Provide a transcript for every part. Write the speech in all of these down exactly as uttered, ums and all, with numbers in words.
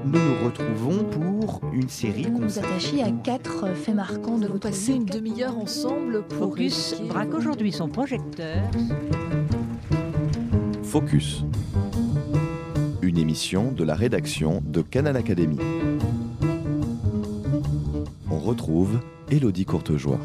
nous nous retrouvons pour une série Vous nous consacrée... attachez à quatre faits marquants de Vous votre passez vie. une demi-heure ensemble pour Focus évoquer- braque aujourd'hui son projecteur. Focus. Une émission de la rédaction de Canal Académie. On retrouve Élodie Courtejoie.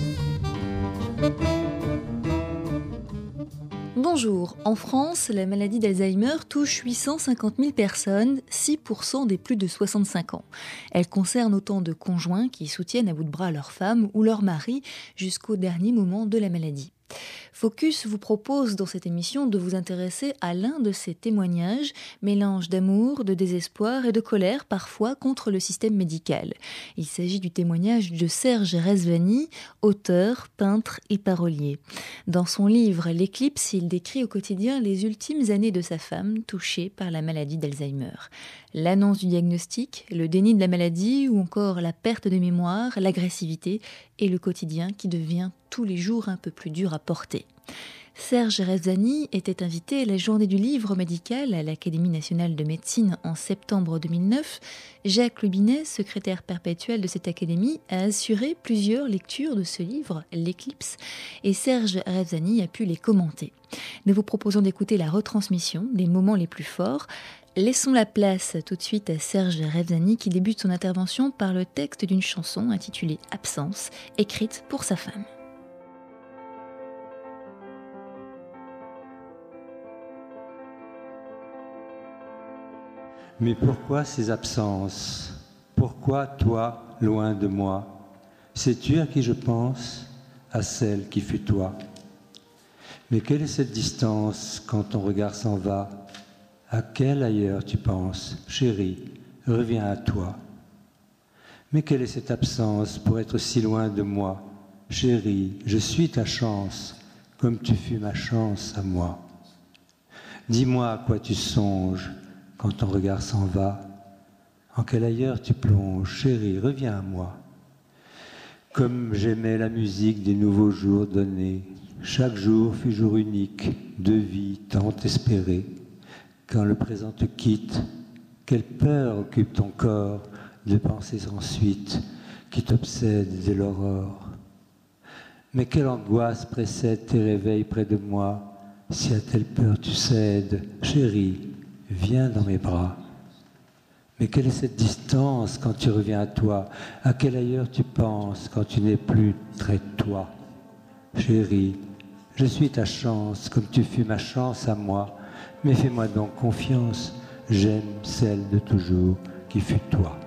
Bonjour, en France, la maladie d'Alzheimer touche huit cent cinquante mille personnes, six pour cent des plus de soixante-cinq ans. Elle concerne autant de conjoints qui soutiennent à bout de bras leur femme ou leur mari jusqu'au dernier moment de la maladie. Focus vous propose dans cette émission de vous intéresser à l'un de ces témoignages, mélange d'amour, de désespoir et de colère parfois contre le système médical. Il s'agit du témoignage de Serge Rezvani, auteur, peintre et parolier. Dans son livre L'éclipse, il décrit au quotidien les ultimes années de sa femme touchée par la maladie d'Alzheimer. L'annonce du diagnostic, le déni de la maladie ou encore la perte de mémoire, l'agressivité et le quotidien qui devient tous les jours un peu plus dur à porter. Serge Rezvani était invité à la journée du livre médical à l'Académie nationale de médecine en septembre deux mille neuf. Jacques Lubinet, secrétaire perpétuel de cette académie, a assuré plusieurs lectures de ce livre, L'éclipse, et Serge Rezvani a pu les commenter. Nous vous proposons d'écouter la retransmission des moments les plus forts. Laissons la place tout de suite à Serge Rezvani qui débute son intervention par le texte d'une chanson intitulée « Absence » écrite pour sa femme. Mais pourquoi ces absences? Pourquoi toi, loin de moi? Sais-tu à qui je pense? À celle qui fut toi. Mais quelle est cette distance quand ton regard s'en va? À quel ailleurs tu penses? Chérie, reviens à toi. Mais quelle est cette absence pour être si loin de moi? Chérie, je suis ta chance, comme tu fus ma chance à moi. Dis-moi à quoi tu songes quand ton regard s'en va. En quel ailleurs tu plonges? Chérie, reviens à moi. Comme j'aimais la musique des nouveaux jours donnés, chaque jour fut jour unique, de vie tant espérée. Quand le présent te quitte, quelle peur occupe ton corps de pensées sans suite qui t'obsèdent dès l'aurore. Mais quelle angoisse précède tes réveils près de moi, si à telle peur tu cèdes, chérie, viens dans mes bras. Mais quelle est cette distance quand tu reviens à toi? À quel ailleurs tu penses quand tu n'es plus très toi? Chérie, je suis ta chance comme tu fus ma chance à moi. Mais fais-moi donc confiance, j'aime celle de toujours qui fut toi.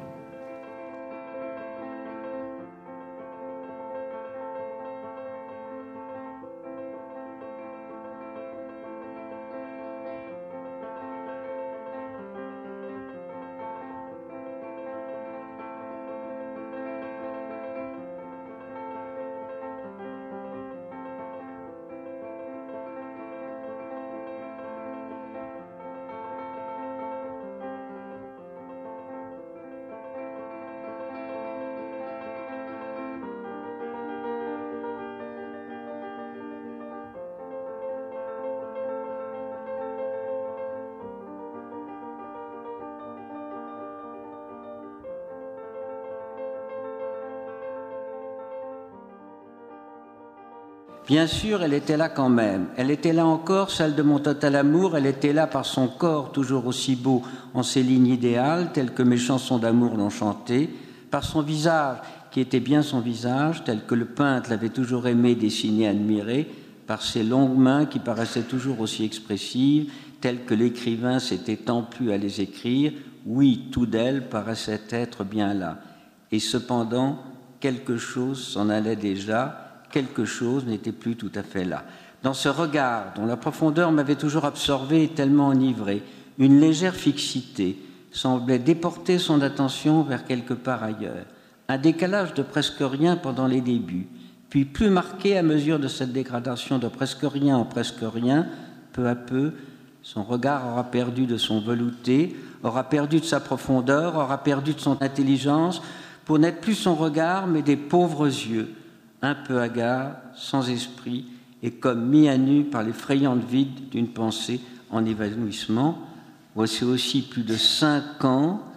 Bien sûr, elle était là quand même. Elle était là encore, celle de mon total amour. Elle était là par son corps, toujours aussi beau, en ses lignes idéales, telles que mes chansons d'amour l'ont chanté, par son visage, qui était bien son visage, tel que le peintre l'avait toujours aimé, dessiné, admiré, par ses longues mains qui paraissaient toujours aussi expressives, telles que l'écrivain s'était tant plu à les écrire. Oui, tout d'elle paraissait être bien là. Et cependant, quelque chose s'en allait déjà. Quelque chose n'était plus tout à fait là. Dans ce regard, dont la profondeur m'avait toujours absorbé et tellement enivré, une légère fixité semblait déporter son attention vers quelque part ailleurs. Un décalage de presque rien pendant les débuts, puis plus marqué à mesure de cette dégradation de presque rien en presque rien, peu à peu, son regard aura perdu de son velouté, aura perdu de sa profondeur, aura perdu de son intelligence, pour n'être plus son regard, mais des pauvres yeux, un peu hagards, sans esprit, et comme mis à nu par l'effrayante vide d'une pensée en évanouissement. Voici aussi plus de cinq ans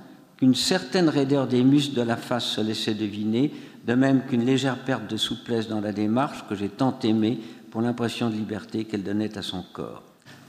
qu'une certaine raideur des muscles de la face se laissait deviner, de même qu'une légère perte de souplesse dans la démarche que j'ai tant aimée pour l'impression de liberté qu'elle donnait à son corps.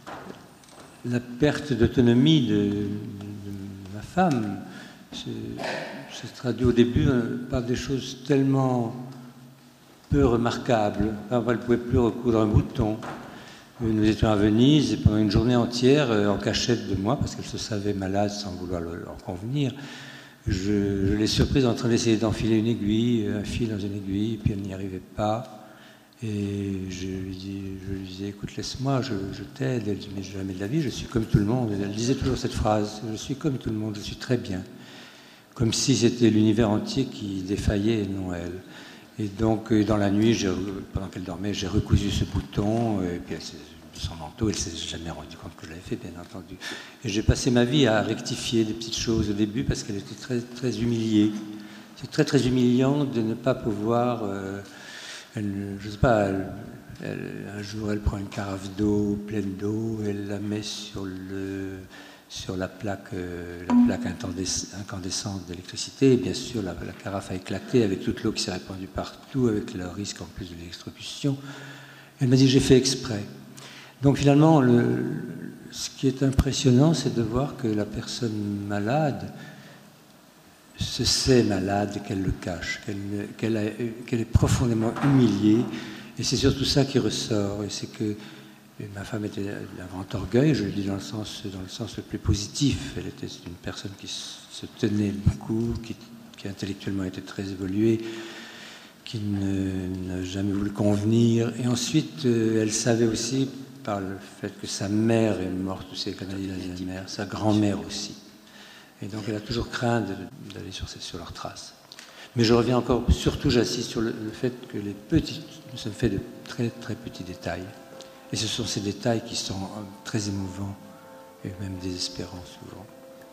La perte d'autonomie de, de, de ma femme se, se traduit au début par des choses tellement peu remarquables. Elle ne pouvait plus recoudre un bouton. Nous étions à Venise et pendant une journée entière, en cachette de moi, parce qu'elle se savait malade sans vouloir leur convenir, je, je l'ai surprise en train d'essayer d'enfiler une aiguille, un fil dans une aiguille, et puis elle n'y arrivait pas. Et je lui, dis, je lui disais, écoute, laisse-moi, je, je t'aide. Elle dit, mais jamais de la vie, je suis comme tout le monde. Elle disait toujours cette phrase, je suis comme tout le monde, je suis très bien. Comme si c'était l'univers entier qui défaillait et non elle. Et donc, dans la nuit, pendant qu'elle dormait, j'ai recousu ce bouton, et puis elle, son manteau, elle ne s'est jamais rendue compte que je l'avais fait, bien entendu. Et j'ai passé ma vie à rectifier des petites choses au début, parce qu'elle était très, très humiliée. C'est très, très humiliant de ne pas pouvoir... Euh, elle, je ne sais pas, elle, elle, un jour, elle prend une carafe d'eau, pleine d'eau, elle la met sur le... sur la plaque, euh, la plaque incandescente d'électricité. Et bien sûr, la, la carafe a éclaté avec toute l'eau qui s'est répandue partout, avec le risque en plus de l'électrocution. Elle m'a dit, j'ai fait exprès. Donc finalement, le, ce qui est impressionnant, c'est de voir que la personne malade se sait malade et qu'elle le cache, qu'elle, qu'elle, a, qu'elle est profondément humiliée. Et c'est surtout ça qui ressort. Et c'est que et ma femme était d'un grand orgueil, je le dis dans le sens, dans le sens le plus positif. Elle était une personne qui se tenait beaucoup, qui, qui intellectuellement était très évoluée, qui ne, n'a jamais voulu convenir. Et ensuite, euh, elle savait aussi, par le fait que sa mère est morte, ou ses maladies d'Alzheimer, sa grand-mère aussi. Et donc elle a toujours craint de, d'aller sur, sur leurs traces. Mais je reviens encore, surtout j'insiste sur le, le fait que les petits, nous sommes faits de très très petits détails. Et ce sont ces détails qui sont très émouvants et même désespérants souvent.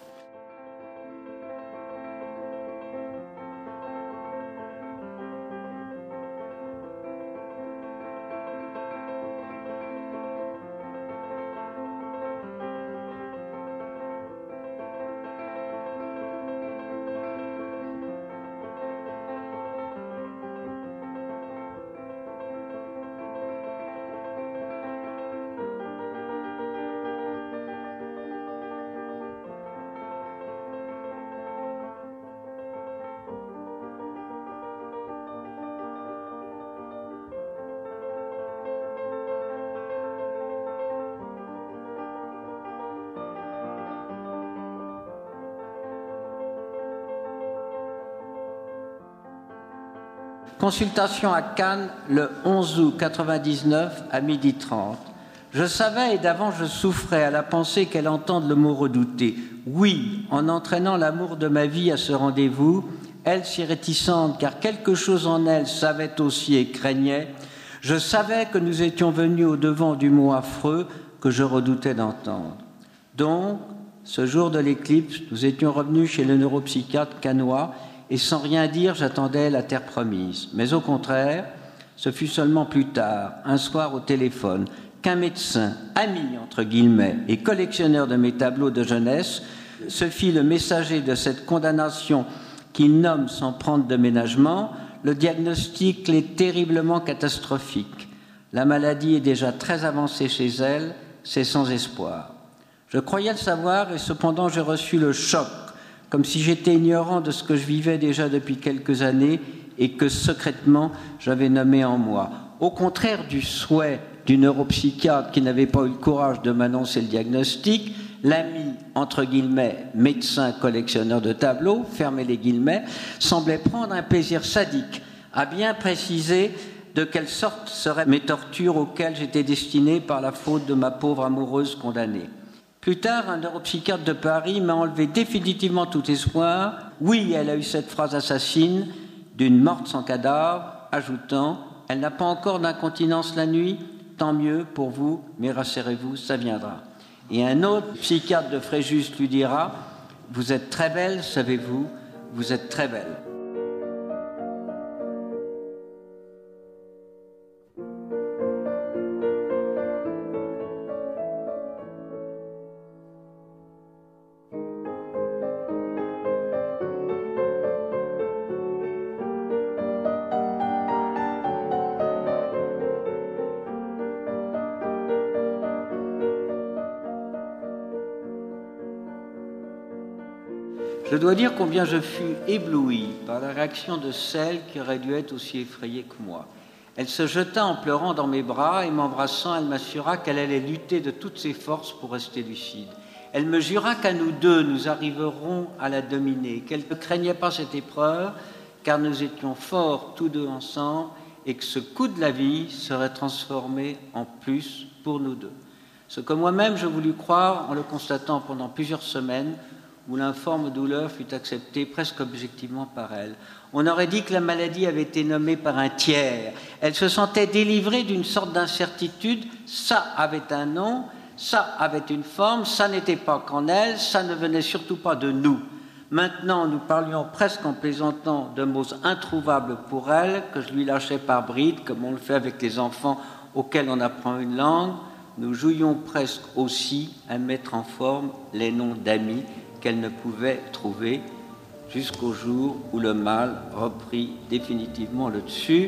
Consultation à Cannes le onze août quatre-vingt-dix-neuf à midi trente. Je savais et d'avant je souffrais à la pensée qu'elle entende le mot redouté. Oui, en entraînant l'amour de ma vie à ce rendez-vous, elle si réticente car quelque chose en elle savait aussi et craignait, je savais que nous étions venus au-devant du mot affreux que je redoutais d'entendre. Donc, ce jour de l'éclipse, nous étions revenus chez le neuropsychiatre cannois et sans rien dire, j'attendais la terre promise. Mais au contraire, ce fut seulement plus tard, un soir au téléphone, qu'un médecin, ami entre guillemets, et collectionneur de mes tableaux de jeunesse, se fit le messager de cette condamnation qu'il nomme sans prendre de ménagement. Le diagnostic est terriblement catastrophique. La maladie est déjà très avancée chez elle, c'est sans espoir. Je croyais le savoir et cependant j'ai reçu le choc, comme si j'étais ignorant de ce que je vivais déjà depuis quelques années et que secrètement j'avais nommé en moi. Au contraire du souhait du neuropsychiatre qui n'avait pas eu le courage de m'annoncer le diagnostic, l'ami, entre guillemets, médecin collectionneur de tableaux, fermez les guillemets, semblait prendre un plaisir sadique à bien préciser de quelle sorte seraient mes tortures auxquelles j'étais destiné par la faute de ma pauvre amoureuse condamnée. Plus tard, un neuropsychiatre de Paris m'a enlevé définitivement tout espoir. Oui, elle a eu cette phrase assassine d'une morte sans cadavre, ajoutant « Elle n'a pas encore d'incontinence la nuit, tant mieux pour vous, mais rassurez-vous, ça viendra. » Et un autre psychiatre de Fréjus lui dira « Vous êtes très belle, savez-vous, vous êtes très belle. » Je dois dire combien je fus ébloui par la réaction de celle qui aurait dû être aussi effrayée que moi. Elle se jeta en pleurant dans mes bras et m'embrassant, elle m'assura qu'elle allait lutter de toutes ses forces pour rester lucide. Elle me jura qu'à nous deux, nous arriverons à la dominer, qu'elle ne craignait pas cette épreuve, car nous étions forts tous deux ensemble et que ce coup de la vie serait transformé en plus pour nous deux. Ce que moi-même je voulus croire en le constatant pendant plusieurs semaines, où l'informe douleur fut acceptée presque objectivement par elle. On aurait dit que la maladie avait été nommée par un tiers. Elle se sentait délivrée d'une sorte d'incertitude. Ça avait un nom, ça avait une forme, ça n'était pas qu'en elle, ça ne venait surtout pas de nous. Maintenant, nous parlions presque en plaisantant de mots introuvables pour elle, que je lui lâchais par brides, comme on le fait avec les enfants auxquels on apprend une langue. Nous jouions presque aussi à mettre en forme les noms d'amis qu'elle ne pouvait trouver, jusqu'au jour où le mal reprit définitivement le dessus.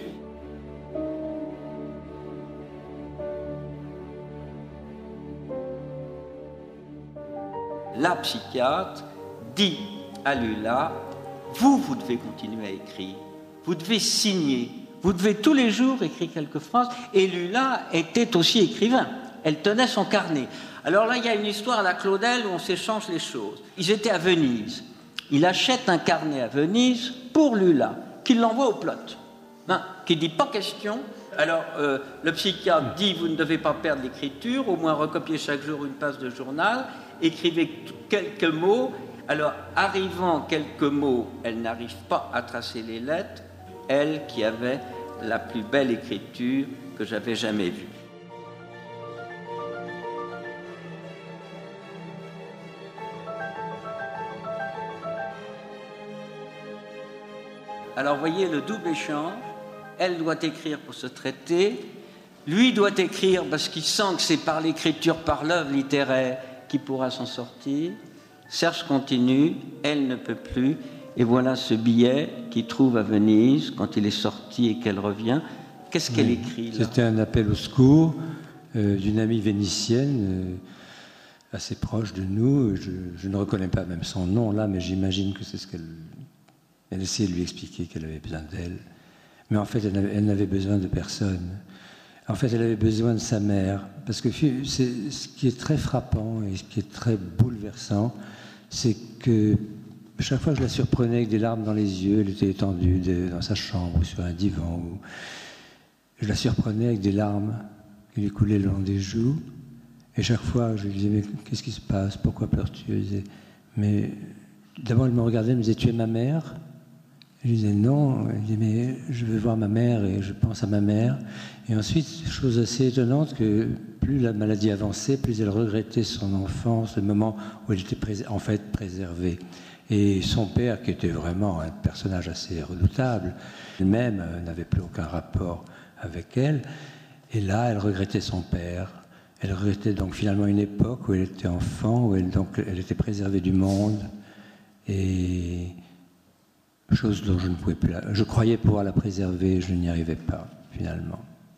La psychiatre dit à Lula, vous, vous devez continuer à écrire, vous devez signer, vous devez tous les jours écrire quelques phrases. Et Lula était aussi écrivain, elle tenait son carnet. Alors là, il y a une histoire à la Claudel où on s'échange les choses. Ils étaient à Venise. Il achète un carnet à Venise pour Lula, qu'il l'envoie au plot, hein, qui dit pas question. Alors, euh, le psychiatre dit, vous ne devez pas perdre l'écriture, au moins recopier chaque jour une page de journal, écrivez quelques mots. Alors, arrivant quelques mots, elle n'arrive pas à tracer les lettres, elle qui avait la plus belle écriture que j'avais jamais vue. Alors, voyez le double échange. Elle doit écrire pour se traiter. Lui doit écrire parce qu'il sent que c'est par l'écriture, par l'œuvre littéraire qu'il pourra s'en sortir. Serge continue, elle ne peut plus. Et voilà ce billet qu'il trouve à Venise quand il est sorti et qu'elle revient. Qu'est-ce qu'elle oui, écrit là ? C'était un appel au secours euh, d'une amie vénitienne euh, assez proche de nous. Je, je ne reconnais pas même son nom là, mais j'imagine que c'est ce qu'elle... Elle essayait de lui expliquer qu'elle avait besoin d'elle. Mais en fait, elle n'avait besoin de personne. En fait, elle avait besoin de sa mère. Parce que c'est, ce qui est très frappant et ce qui est très bouleversant, c'est que chaque fois que je la surprenais avec des larmes dans les yeux, elle était étendue dans sa chambre ou sur un divan, ou je la surprenais avec des larmes qui lui coulaient le long des joues. Et chaque fois, je lui disais, mais qu'est-ce qui se passe ? Pourquoi pleures-tu ? Elle disait, mais d'abord, elle me regardait, elle me disait, tu es ma mère ? Je lui disais non, elle disait mais je veux voir ma mère et je pense à ma mère. Et ensuite, chose assez étonnante, que plus la maladie avançait, plus elle regrettait son enfance, le moment où elle était prés- en fait préservée. Et son père, qui était vraiment un personnage assez redoutable, elle-même euh, n'avait plus aucun rapport avec elle. Et là, elle regrettait son père. Elle regrettait donc finalement une époque où elle était enfant, où elle, donc, elle était préservée du monde. Et... chose dont je ne pouvais plus la... Je croyais pouvoir la préserver, je n'y arrivais pas, finalement.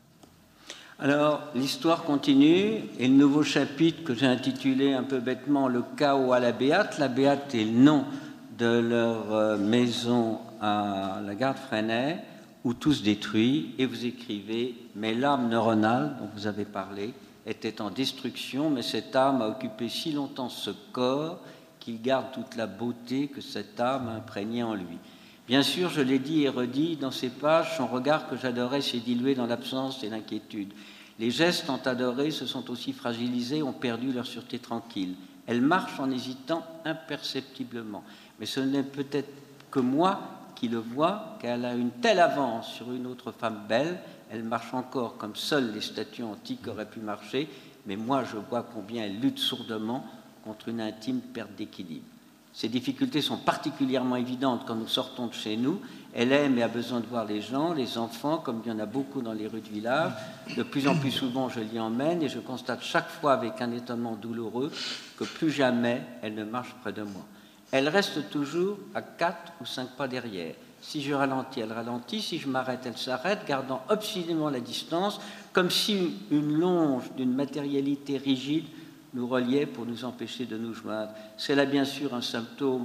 Alors, l'histoire continue, et le nouveau chapitre que j'ai intitulé un peu bêtement « Le chaos à la Béate ». La Béate est le nom de leur maison à la gare de Fresnay, où tout se détruit, et vous écrivez « Mais l'âme neuronale, dont vous avez parlé, était en destruction, mais cette âme a occupé si longtemps ce corps qu'il garde toute la beauté que cette âme a imprégnée en lui. » Bien sûr, je l'ai dit et redit, dans ces pages, son regard que j'adorais s'est dilué dans l'absence et l'inquiétude. Les gestes tant adorés se sont aussi fragilisés, ont perdu leur sûreté tranquille. Elle marche en hésitant imperceptiblement. Mais ce n'est peut-être que moi qui le vois, qu'elle a une telle avance sur une autre femme belle. Elle marche encore comme seules les statues antiques auraient pu marcher, mais moi je vois combien elle lutte sourdement contre une intime perte d'équilibre. Ces difficultés sont particulièrement évidentes quand nous sortons de chez nous. Elle aime et a besoin de voir les gens, les enfants, comme il y en a beaucoup dans les rues de village. De plus en plus souvent, je l'y emmène et je constate chaque fois avec un étonnement douloureux que plus jamais elle ne marche près de moi. Elle reste toujours à quatre ou cinq pas derrière. Si je ralentis, elle ralentit. Si je m'arrête, elle s'arrête, gardant obstinément la distance, comme si une longe d'une matérialité rigide nous reliait pour nous empêcher de nous joindre. C'est là bien sûr un symptôme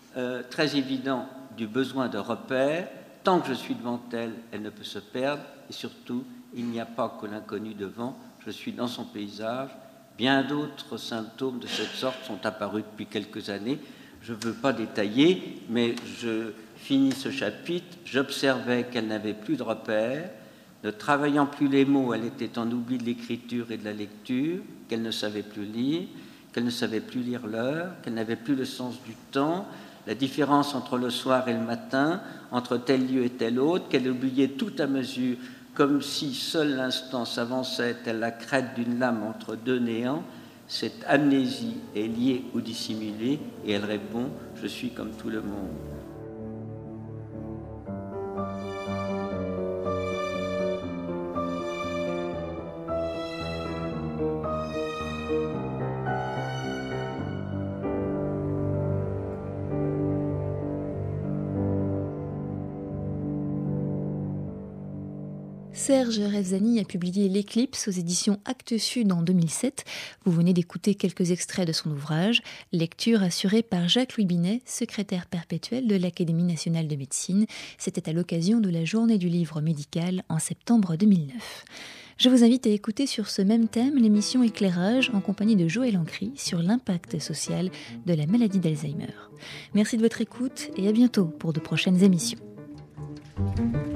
euh, très évident du besoin de repères. Tant que je suis devant elle, elle ne peut se perdre. Et surtout, il n'y a pas que l'inconnu devant. Je suis dans son paysage. Bien d'autres symptômes de cette sorte sont apparus depuis quelques années. Je ne veux pas détailler, mais je finis ce chapitre. J'observais qu'elle n'avait plus de repères. Ne travaillant plus les mots, elle était en oubli de l'écriture et de la lecture, qu'elle ne savait plus lire, qu'elle ne savait plus lire l'heure, qu'elle n'avait plus le sens du temps, la différence entre le soir et le matin, entre tel lieu et tel autre, qu'elle oubliait tout à mesure, comme si seul l'instant s'avançait, telle la crête d'une lame entre deux néants. Cette amnésie est liée ou dissimulée, et elle répond « Je suis comme tout le monde ». Serge Rezvani a publié L'Éclipse aux éditions Actes Sud en deux mille sept. Vous venez d'écouter quelques extraits de son ouvrage, lecture assurée par Jacques-Louis Binet, secrétaire perpétuel de l'Académie nationale de médecine. C'était à l'occasion de la Journée du livre médical en septembre deux mille neuf. Je vous invite à écouter sur ce même thème l'émission Éclairage en compagnie de Joël Ancry sur l'impact social de la maladie d'Alzheimer. Merci de votre écoute et à bientôt pour de prochaines émissions.